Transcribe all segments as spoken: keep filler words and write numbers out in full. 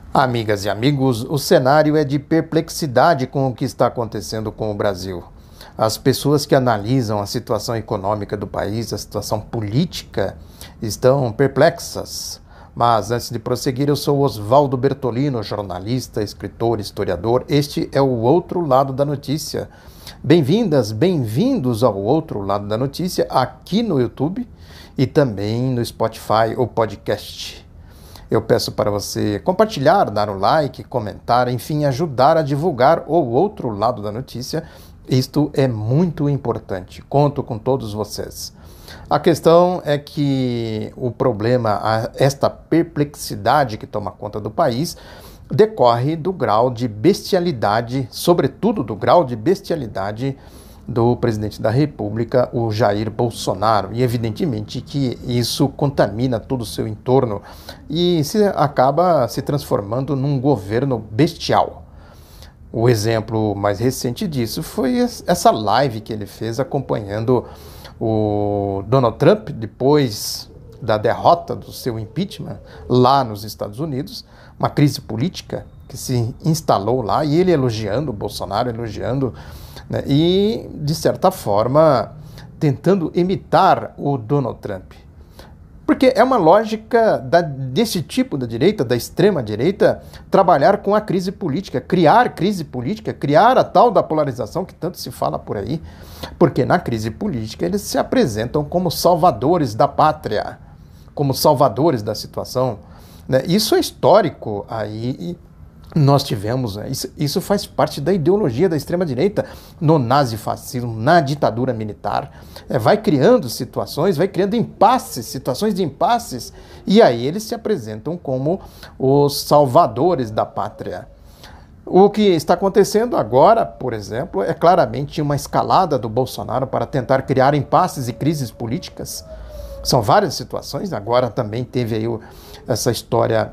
Amigas e amigos, o cenário é de perplexidade com o que está acontecendo com o Brasil. As pessoas que analisam a situação econômica do país, a situação política, estão perplexas. Mas antes de prosseguir, eu sou Oswaldo Bertolino, jornalista, escritor, historiador. Este é o Outro Lado da Notícia. Bem-vindas, bem-vindos ao Outro Lado da Notícia, aqui no YouTube e também no Spotify ou podcast. Eu peço para você compartilhar, dar um like, comentar, enfim, ajudar a divulgar o outro lado da notícia. Isto é muito importante. Conto com todos vocês. A questão é que o problema, esta perplexidade que toma conta do país, decorre do grau de bestialidade, sobretudo do grau de bestialidade do presidente da República, o Jair Bolsonaro, e evidentemente que isso contamina todo o seu entorno e se acaba se transformando num governo bestial. O exemplo mais recente disso foi essa live que ele fez acompanhando o Donald Trump depois da derrota do seu impeachment lá nos Estados Unidos, uma crise política que se instalou lá, e ele elogiando o Bolsonaro, elogiando, né, e, de certa forma, tentando imitar o Donald Trump. Porque é uma lógica da, desse tipo da direita, da extrema-direita, trabalhar com a crise política, criar crise política, criar a tal da polarização que tanto se fala por aí, porque na crise política eles se apresentam como salvadores da pátria, como salvadores da situação, né? Isso é histórico aí, e nós tivemos, isso, isso faz parte da ideologia da extrema-direita no nazifascismo, na ditadura militar. É, vai criando situações, vai criando impasses, situações de impasses, e aí eles se apresentam como os salvadores da pátria. O que está acontecendo agora, por exemplo, é claramente uma escalada do Bolsonaro para tentar criar impasses e crises políticas. São várias situações, agora também teve aí o, essa história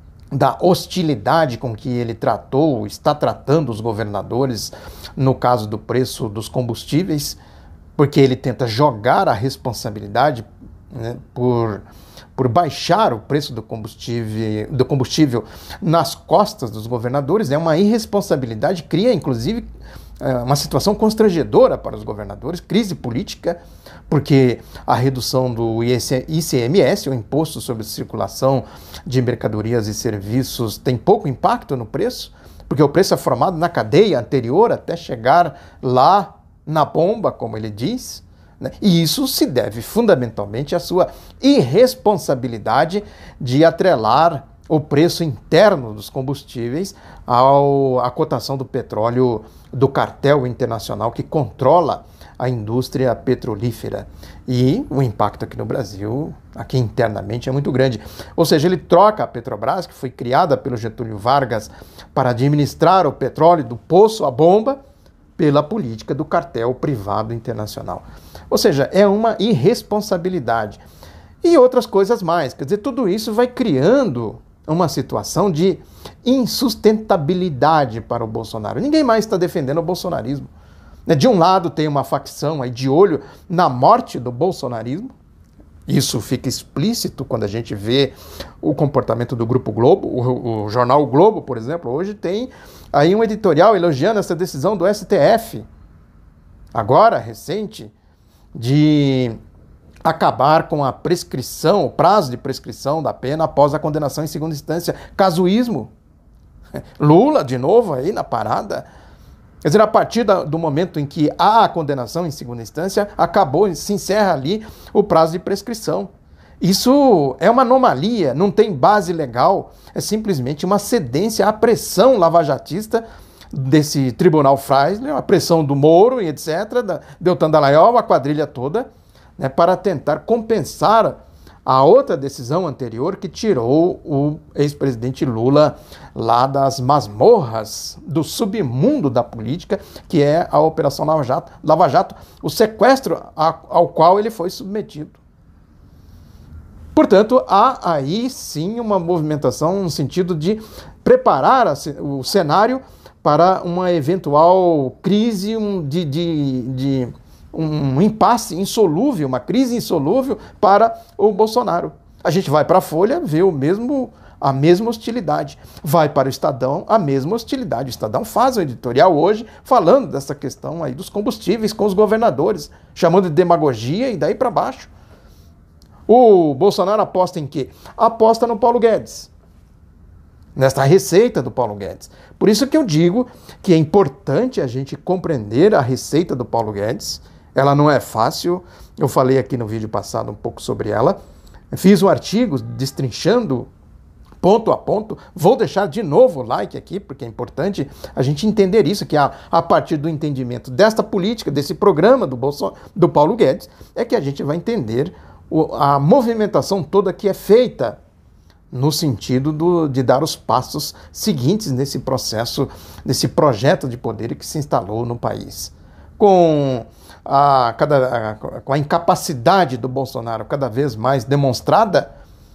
da hostilidade com que ele tratou, está tratando os governadores no caso do preço dos combustíveis, porque ele tenta jogar a responsabilidade, né, por, por baixar o preço do combustível, do combustível nas costas dos governadores. É uma irresponsabilidade, cria inclusive uma situação constrangedora para os governadores, crise política, porque a redução do I C M S, o Imposto sobre Circulação de Mercadorias e Serviços, tem pouco impacto no preço, porque o preço é formado na cadeia anterior até chegar lá na bomba, como ele diz, né? E isso se deve fundamentalmente à sua irresponsabilidade de atrelar o preço interno dos combustíveis ao, à cotação do petróleo do cartel internacional que controla a indústria petrolífera. E o impacto aqui no Brasil, aqui internamente, é muito grande. Ou seja, ele troca a Petrobras, que foi criada pelo Getúlio Vargas para administrar o petróleo do poço à bomba, pela política do cartel privado internacional. Ou seja, é uma irresponsabilidade. E outras coisas mais. Quer dizer, tudo isso vai criando uma situação de insustentabilidade para o Bolsonaro. Ninguém mais está defendendo o bolsonarismo. De um lado tem uma facção aí de olho na morte do bolsonarismo. Isso fica explícito quando a gente vê o comportamento do Grupo Globo. O, o jornal o Globo, por exemplo, hoje tem aí um editorial elogiando essa decisão do S T F, agora recente, de acabar com a prescrição, o prazo de prescrição da pena após a condenação em segunda instância. Casuísmo. Lula, de novo, aí na parada. Quer dizer, a partir do momento em que há a condenação em segunda instância, acabou, se encerra ali o prazo de prescrição. Isso é uma anomalia, não tem base legal, é simplesmente uma cedência à pressão lavajatista desse tribunal Freisler, a pressão do Moro e etcétera, da Deltan Dallagnol, a quadrilha toda, né, para tentar compensar a outra decisão anterior que tirou o ex-presidente Lula lá das masmorras do submundo da política, que é a Operação Lava Jato, Lava Jato, o sequestro a, ao qual ele foi submetido. Portanto, há aí sim uma movimentação no sentido de preparar a, o cenário para uma eventual crise de, de, de um impasse insolúvel, uma crise insolúvel para o Bolsonaro. A gente vai para a Folha, vê o mesmo, a mesma hostilidade. Vai para o Estadão, a mesma hostilidade. O Estadão faz um editorial hoje falando dessa questão aí dos combustíveis com os governadores, chamando de demagogia e daí para baixo. O Bolsonaro aposta em quê? Aposta no Paulo Guedes, nesta receita do Paulo Guedes. Por isso que eu digo que é importante a gente compreender a receita do Paulo Guedes. Ela não é fácil, eu falei aqui no vídeo passado um pouco sobre ela. Fiz um artigo destrinchando ponto a ponto. Vou deixar de novo o like aqui, porque é importante a gente entender isso, que a, a partir do entendimento desta política, desse programa do, Bolson, do Paulo Guedes, é que a gente vai entender o, a movimentação toda que é feita no sentido do, de dar os passos seguintes nesse processo, nesse projeto de poder que se instalou no país. Com a, cada, a, com a incapacidade do Bolsonaro cada vez mais demonstrada,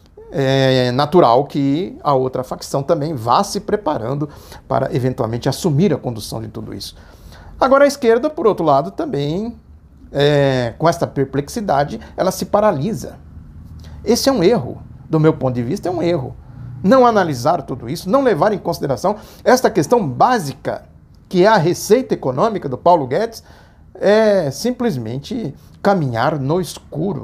é natural que a outra facção também vá se preparando para eventualmente assumir a condução de tudo isso. Agora a esquerda, por outro lado, também, é, com esta perplexidade, ela se paralisa. Esse é um erro. Do meu ponto de vista, é um erro. Não analisar tudo isso, não levar em consideração esta questão básica, que é a receita econômica do Paulo Guedes, é simplesmente caminhar no escuro.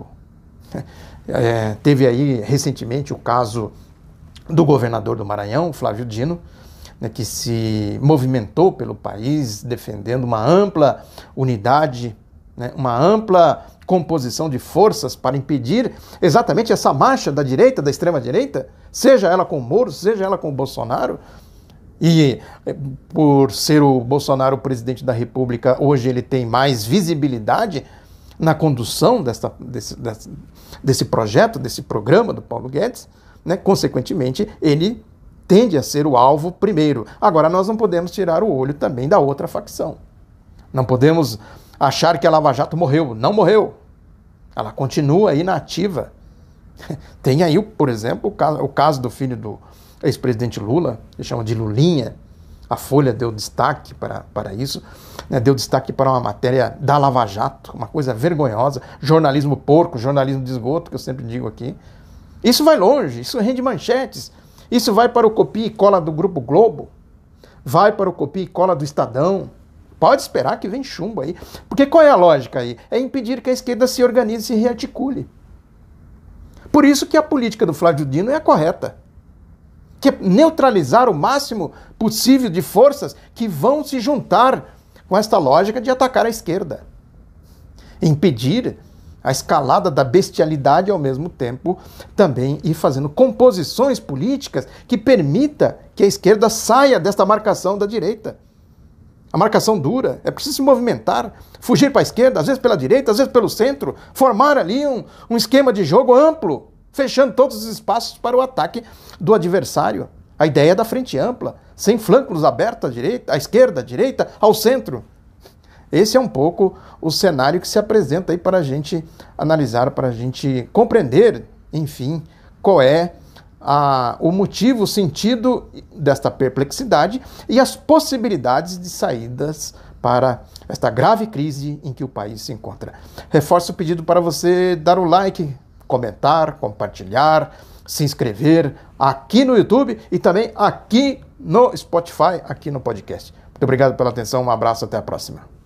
É, teve aí recentemente o caso do governador do Maranhão, Flávio Dino, né, que se movimentou pelo país defendendo uma ampla unidade, né, uma ampla composição de forças para impedir exatamente essa marcha da direita, da extrema-direita, seja ela com o Moro, seja ela com o Bolsonaro. E por ser o Bolsonaro o presidente da República, hoje ele tem mais visibilidade na condução dessa, desse, desse, desse projeto, desse programa do Paulo Guedes, né? Consequentemente, ele tende a ser o alvo primeiro. Agora, nós não podemos tirar o olho também da outra facção. Não podemos achar que a Lava Jato morreu. Não morreu. Ela continua aí na ativa. Tem aí, por exemplo, o caso, o caso do filho do ex-presidente Lula, que chama de Lulinha. A Folha deu destaque para, para isso, né? Deu destaque para uma matéria da Lava Jato, uma coisa vergonhosa, jornalismo porco, jornalismo de esgoto, que eu sempre digo aqui. Isso vai longe, isso rende manchetes, isso vai para o copia e cola do Grupo Globo, vai para o copia e cola do Estadão. Pode esperar que vem chumbo aí. Porque qual é a lógica aí? É impedir que a esquerda se organize e se rearticule. Por isso que a política do Flávio Dino é a correta. Que é neutralizar o máximo possível de forças que vão se juntar com esta lógica de atacar a esquerda. Impedir a escalada da bestialidade e, ao mesmo tempo, também ir fazendo composições políticas que permita que a esquerda saia desta marcação da direita. A marcação dura, é preciso se movimentar, fugir para a esquerda, às vezes pela direita, às vezes pelo centro, formar ali um, um esquema de jogo amplo, fechando todos os espaços para o ataque do adversário. A ideia é da frente ampla, sem flancos abertos à direita, à esquerda, à direita, ao centro. Esse é um pouco o cenário que se apresenta aí para a gente analisar, para a gente compreender, enfim, qual é a, o motivo, o sentido desta perplexidade e as possibilidades de saídas para esta grave crise em que o país se encontra. Reforço o pedido para você dar o like, comentar, compartilhar, se inscrever aqui no YouTube e também aqui no Spotify, aqui no podcast. Muito obrigado pela atenção, um abraço, até a próxima.